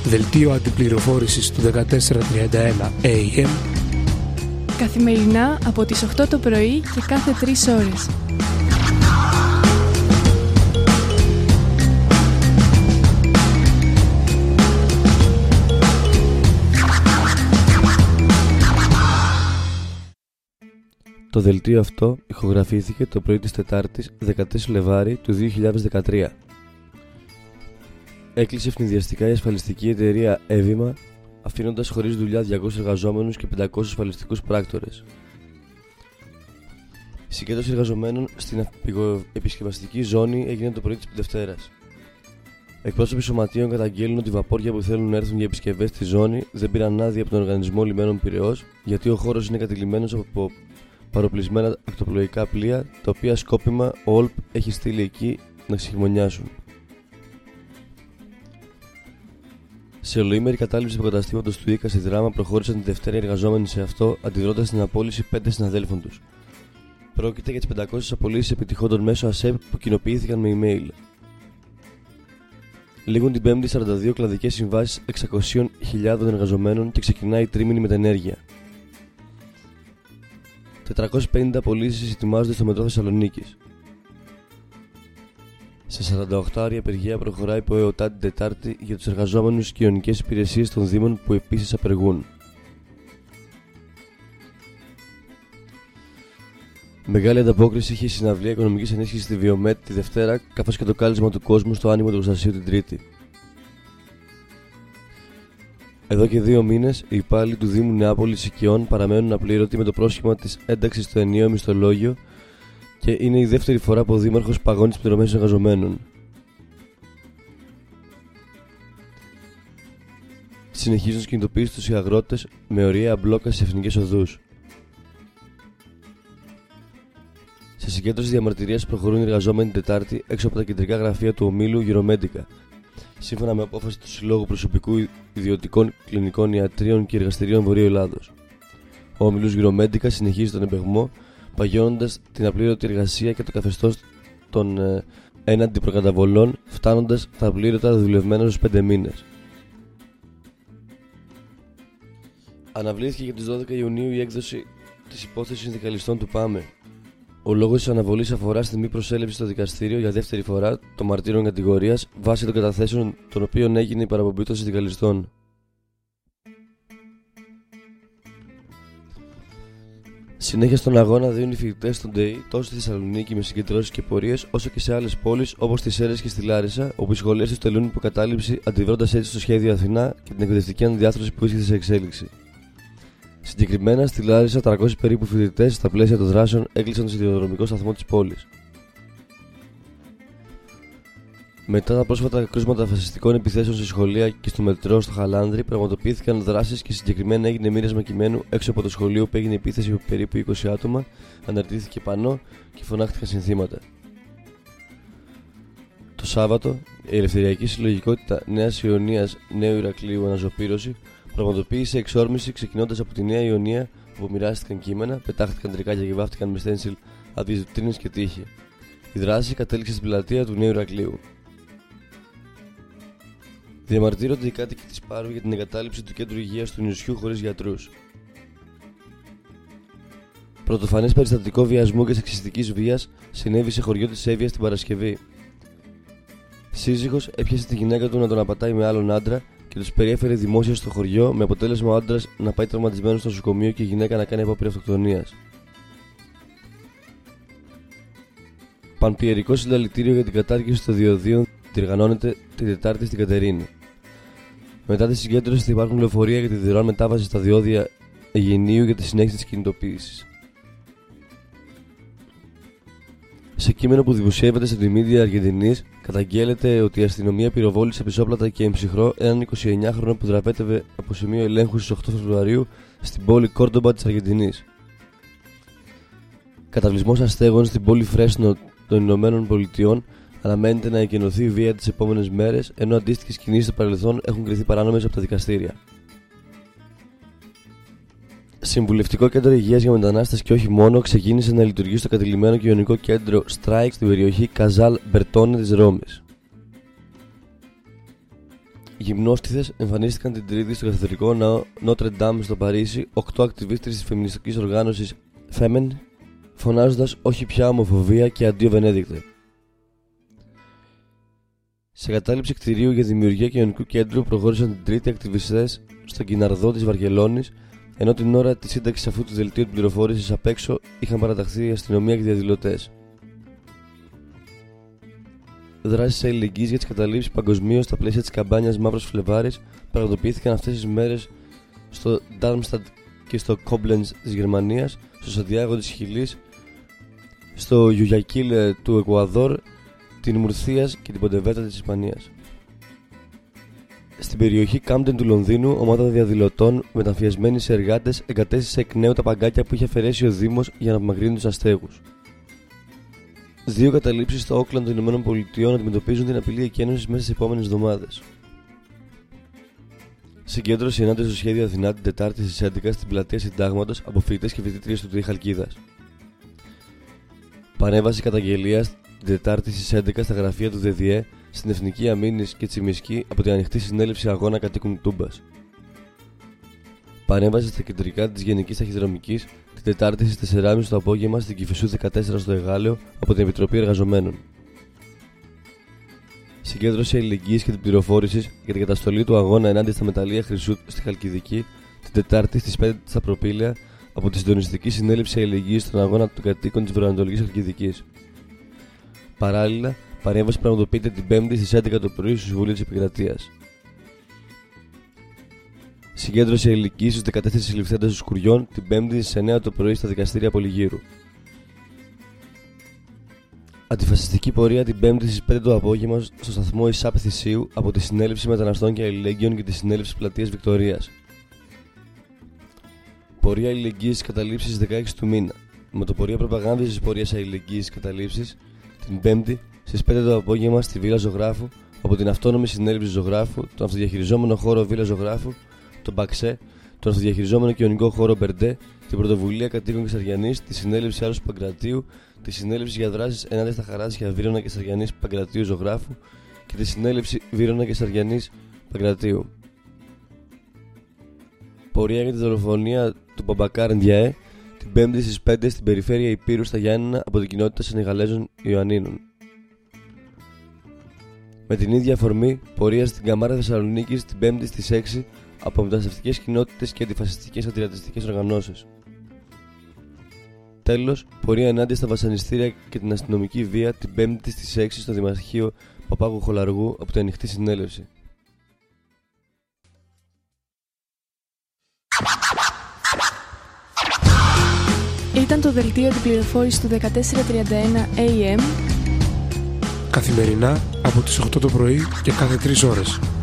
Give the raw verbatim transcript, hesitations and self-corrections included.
Δελτίο αντιπληροφόρησης του δεκατέσσερα τριάντα ένα έι εμ. Καθημερινά από τις οκτώ το πρωί και κάθε τρεις ώρες. Το δελτίο αυτό ηχογραφήθηκε το πρωί της Τετάρτης δεκατρείς Φλεβάρι του δύο χιλιάδες δεκατρία. Έκλεισε ευνηδιαστικά η ασφαλιστική εταιρεία Εύημα, αφήνοντας χωρίς δουλειά διακόσιους εργαζόμενους και πεντακόσιους ασφαλιστικούς πράκτορες. Η συγκέντρωση εργαζομένων στην επισκευαστική ζώνη έγινε το πρωί της Δευτέρας. Εκπρόσωποι σωματείων καταγγέλνουν ότι βαπόρια που θέλουν να έρθουν για επισκευές στη ζώνη δεν πήραν άδεια από τον Οργανισμό Λιμένων Πειραιώς, γιατί ο χώρος είναι κατηλημμένος από παροπλισμένα ακτοπλοϊκά πλοία, τα οποία σκόπιμα ο Όλπ έχει στείλει εκεί να ξεχειμονιάσουν. Σε ολοήμερη κατάληψη του καταστήματος του ΙΚΑ στη Δράμα προχώρησαν τη Δευτέρα οι εργαζόμενοι σε αυτό, αντιδρώντας στην απόλυση πέντε συναδέλφων τους. Πρόκειται για τις πεντακόσιες απολύσεις επιτυχόντων μέσω ΑΣΕΠ που κοινοποιήθηκαν με email. Λήγουν την Πέμπτη σαράντα δύο κλαδικές συμβάσεις εξακόσιες χιλιάδες εργαζομένων και ξεκινάει η τρίμηνη μετενέργεια. τετρακόσιες πενήντα απολύσεις ετοιμάζονται στο μετρό Θεσσαλονίκης. Σε σαράντα οκτώ ώρια απεργία προχωράει υπό ΕΟΤΑ την Τετάρτη για τους εργαζόμενους στις κοινωνικές υπηρεσίες των Δήμων που επίσης απεργούν. Μεγάλη ανταπόκριση είχε η συναυλία οικονομικής ενίσχυσης στη Βιομέτ τη Δευτέρα, καθώς και το κάλεσμα του κόσμου στο άνοιγμα του εργοστασίου την Τρίτη. Εδώ και δύο μήνες, οι υπάλληλοι του Δήμου Νεάπολης Οικειών παραμένουν απλήρωτοι με το πρόσχημα της ένταξης στο ενιαίο μισθολόγιο και είναι η δεύτερη φορά που ο Δήμαρχος παγώνει τις πληρωμές των εργαζομένων. Συνεχίζουν τις κινητοποιήσεις τους οι αγρότες με ωριαία μπλόκα στις εθνικές οδούς. Σε συγκέντρωση διαμαρτυρίας προχωρούν οι εργαζόμενοι την Τετάρτη έξω από τα κεντρικά γραφεία του ομίλου Euromedica, σύμφωνα με απόφαση του Συλλόγου Προσωπικού Ιδιωτικών Κλινικών Ιατρίων και Εργαστηρίων Βορείου Ελλάδος. Ο όμιλος Euromedica συνεχίζει τον εμπεγμό, παγιώνοντας την απλήρωτη εργασία και το καθεστώς των ε, έναντι προκαταβολών, φτάνοντας τα απλήρωτα δουλευμένα στους πέντε μήνες. Αναβλήθηκε για τις δώδεκα Ιουνίου η έκδοση της υπόθεσης συνδικαλιστών του ΠΑΜΕ. Ο λόγος της αναβολής αφορά στη μη προσέλευση στο δικαστήριο για δεύτερη φορά των μαρτύρων κατηγορίας βάσει των καταθέσεων των οποίων έγινε η παραπομπή των συνδικαλιστών. Συνέχεια στον αγώνα δίνουν οι φοιτητές στον ΤΕΙ τόσο στη Θεσσαλονίκη με συγκεντρώσεις και πορείες, όσο και σε άλλες πόλεις όπως στις Σέρρες και στη Λάρισα, όπου οι σχολές τους τελούν υποκατάληψη, αντιδρώντας έτσι στο σχέδιο Αθηνά και την εκπαιδευτική αναδιάθρωση που βρίσκεται σε εξέλιξη. Συγκεκριμένα στη Λάρισα, τριακόσιοι περίπου φοιτητές στα πλαίσια των δράσεων έκλεισαν τον σιδηροδρομικό σταθμό της πόλης. Μετά τα πρόσφατα κρούσματα φασιστικών επιθέσεων σε σχολεία και στο μετρό στο Χαλάνδρι, πραγματοποιήθηκαν δράσεις και συγκεκριμένα έγινε μοίρασμα κειμένου έξω από το σχολείο που έγινε επίθεση από περίπου είκοσι άτομα, αναρτήθηκε πανό και φωνάχτηκαν συνθήματα. Το Σάββατο, η Ελευθεριακή Συλλογικότητα Νέας Ιωνίας Νέου Ηρακλείου Αναζωπήρωση πραγματοποίησε εξόρμηση ξεκινώντας από τη Νέα Ιωνία, όπου μοιράστηκαν κείμενα, πετάχτηκαν τρικάκια και βάφτηκαν με στένσιλ από τις βιτρίνες και τείχη. Η δράση κατέληξε στην πλατεία του Νέου Ηρακλείου. Διαμαρτύρονται οι κάτοικοι της Πάρου για την εγκατάλειψη του κέντρου υγείας του νησιού χωρίς γιατρούς. Πρωτοφανές περιστατικό βιασμού και σεξιστικής βίας συνέβη σε χωριό της Εύβοιας την Παρασκευή. Σύζυγος έπιασε τη γυναίκα του να τον απατάει με άλλον άντρα και τους περιέφερε δημόσια στο χωριό, με αποτέλεσμα ο άντρας να πάει τραυματισμένος στο νοσοκομείο και η γυναίκα να κάνει απόπειρα αυτοκτονίας. Πανπιερικό συλλαλητήριο για την κατάργηση των διοδίων διοργανώνεται την Τετάρτη στην Κατερίνη. Μετά τη συγκέντρωση θα υπάρχουν λεωφορεία για τη δωρεάν μετάβαση στα διόδια Αιγινίου για τη συνέχιση της κινητοποίησης. Σε κείμενο που δημοσιεύεται στην Τιμίδια Αργεντινής, καταγγέλλεται ότι η αστυνομία πυροβόλησε πισόπλατα και εμψυχρό έναν εικοσιεννιάχρονο που δραπέτευε από σημείο ελέγχου στις οκτώ Φεβρουαρίου στην πόλη Κόρντομπα της Αργεντινής. Καταβλισμός αστέγων στην πόλη Φρέσνο των Ηνωμένων Πολιτειών αναμένεται να εκενωθεί βία τις επόμενες μέρες, ενώ αντίστοιχες κινήσεις στο παρελθόν έχουν κριθεί παράνομες από τα δικαστήρια. Συμβουλευτικό κέντρο υγείας για μετανάστες και όχι μόνο ξεκίνησε να λειτουργεί στο κατηλημμένο κοινωνικό κέντρο Strike στην περιοχή Καζάλ Μπερτόνε της Ρώμης. γυμνόστιθες εμφανίστηκαν την Τρίτη στο καθεδρικό ναό Νότρε Ντάμ στο Παρίσι οκτώ ακτιβίστρες της φεμινιστικής οργάνωσης Femen, φωνάζοντας «Όχι πια ομοφοβία» και «Αντίο Βενέδικτε». Σε κατάληψη κτηρίου για δημιουργία κοινωνικού κέντρου προχώρησαν την Τρίτη ακτιβιστές στον Κιναρδό της Βαρκελόνης, ενώ την ώρα της σύνταξης αυτού του δελτίου πληροφόρησης απ' έξω είχαν παραταχθεί η αστυνομία και διαδηλωτές. Δράσεις αλληλεγγύης για τις καταλήψεις παγκοσμίως στα πλαίσια της καμπάνιας Μαύρος Φλεβάρης πραγματοποιήθηκαν αυτές τις μέρες στο Darmstadt και στο Koblenz της Γερμανίας, στο Σαντιάγο της Χιλής, στο Γιουγιακίλ του Εκουαδόρ, την Μουρθίας και την Ποντεβέτα της Ισπανίας. Στην περιοχή Κάμπτεν του Λονδίνου, ομάδα διαδηλωτών μεταμφιεσμένοι σε εργάτες εγκατέστησε εκ νέου τα παγκάκια που είχε αφαιρέσει ο Δήμος για να απομακρύνει τους αστέγους. Δύο καταλήψεις στο Όκλαντ των Ηνωμένων Πολιτειών αντιμετωπίζουν την απειλή εκένωσης μέσα στις επόμενες εβδομάδες. Συγκέντρωση ενάντια στο σχέδιο Αθηνά την Τετάρτη στις έντεκα στην πλατεία Συντάγματος από φοιτητές και φοιτήτριες του ΤΕΙ Χαλκίδας. Παρέμβαση καταγγελίας την Τετάρτη στις έντεκα στα γραφεία του ΔΔΕ στην Εθνική Αμήνης και Τσιμισκή από την ανοιχτή συνέλευση αγώνα κατοίκων Τούμπας. Παρέμβαση στα κεντρικά της Γενικής Ταχυδρομικής την Τετάρτη στις τέσσερις και μισή το απόγευμα στην Κηφισού δεκατέσσερα στο Εγάλεο από την Επιτροπή Εργαζομένων. Συγκέντρωση αλληλεγγύης και την πληροφόρηση για την καταστολή του αγώνα ενάντια στα μεταλλεία χρυσού στη Χαλκιδική την Τετάρτη στις πέντε στα Προπήλαια από τη Συντονιστική Συνέλευση Αλληλεγγύης στον αγώνα των κατοίκων της Βορειοανατολικής Χαλκιδικής. Παράλληλα, παρέμβαση πραγματοποιείται την Πέμπτη στις έντεκα το πρωί στο Συμβούλιο της Επικρατείας. Συγκέντρωση αλληλεγγύης στους δεκατέσσερις συλληφθέντες του Σκουριών την Πέμπτη στις εννέα το πρωί στα δικαστήρια Πολυγύρου. Αντιφασιστική πορεία την Πέμπτη στις πέντε το απόγευμα στο σταθμό Ισάπ Θησίου από τη Συνέλευση Μεταναστών και Αλληλεγγύων και τη Συνέλευση Πλατείας Βικτωρίας. Πορεία αλληλεγγύης στις καταλήψεις στις δεκαέξι του μήνα. Μοτοπορία προπαγάνδας της πορείας αλληλεγγύης στις καταλήψεις την Πέμπτη στις πέντε το απόγευμα στη Βίλα Ζωγράφου από την Αυτόνομη Συνέλευση Ζωγράφου, τον αυτοδιαχειριζόμενο χώρο Βίλα Ζωγράφου, τον Μπαξέ, τον αυτοδιαχειριζόμενο κοινωνικό χώρο Μπερντέ, την Πρωτοβουλία Κατοίκων Κεσαριανής, τη Συνέλευση Άρρωσης Παγκρατίου, τη Συνέλευση για Δράσεις ενάντια στα Χαράτσια Βύρωνα Κεσαριανής Παγκρατίου Ζωγράφου και τη Συνέλευση Βύρωνα Κεσαριανής Παγκρατίου. Πορεία για τη δολοφονία του Μπαμπακάρ Ντιαέ την Πέμπτη στις πέντε στην περιφέρεια Υπήρου στα Γιάννενα από την κοινότητα Σενεγαλέζων Ιωαννίνων. Με την ίδια αφορμή, πορεία στην Καμάρα Θεσσαλονίκης την Πέμπτη στις έξι από μεταναστευτικές κοινότητες και αντιφασιστικές αντιρατσιστικές οργανώσεις. Τέλος, πορεία ενάντια στα βασανιστήρια και την αστυνομική βία την Πέμπτη στις έξι στο Δημαρχείο Παπάγου Χολαργού από την Ανοιχτή Συνέλευση. Ήταν το δελτίο αντιπληροφόρησης του δεκατέσσερα τριάντα ένα έι εμ καθημερινά από τις οκτώ το πρωί και κάθε τρεις ώρες.